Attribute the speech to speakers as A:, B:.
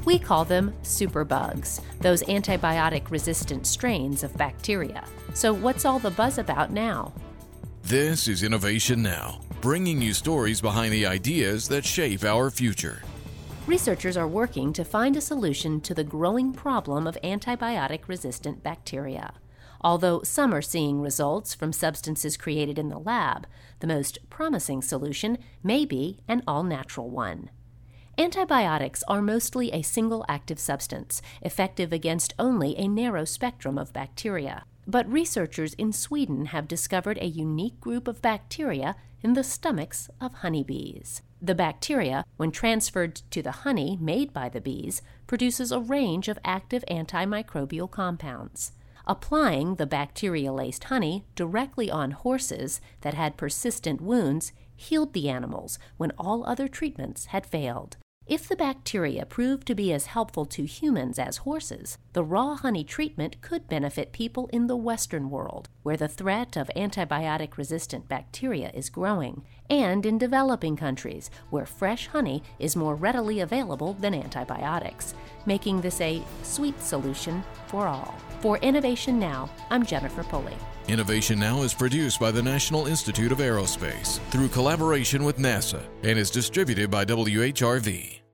A: We call them superbugs, those antibiotic-resistant strains of bacteria. So what's all the buzz about now?
B: This is Innovation Now, bringing you stories behind the ideas that shape our future.
A: Researchers are working to find a solution to the growing problem of antibiotic-resistant bacteria. Although some are seeing results from substances created in the lab, the most promising solution may be an all-natural one. Antibiotics are mostly a single active substance, effective against only a narrow spectrum of bacteria. But researchers in Sweden have discovered a unique group of bacteria in the stomachs of honeybees. The bacteria, when transferred to the honey made by the bees, produces a range of active antimicrobial compounds. Applying the bacteria-laced honey directly on horses that had persistent wounds healed the animals when all other treatments had failed. If the bacteria proved to be as helpful to humans as horses, the raw honey treatment could benefit people in the Western world, where the threat of antibiotic-resistant bacteria is growing, and in developing countries, where fresh honey is more readily available than antibiotics, making this a sweet solution for all. For Innovation Now, I'm Jennifer Pulley.
B: Innovation Now is produced by the National Institute of Aerospace through collaboration with NASA and is distributed by WHRV.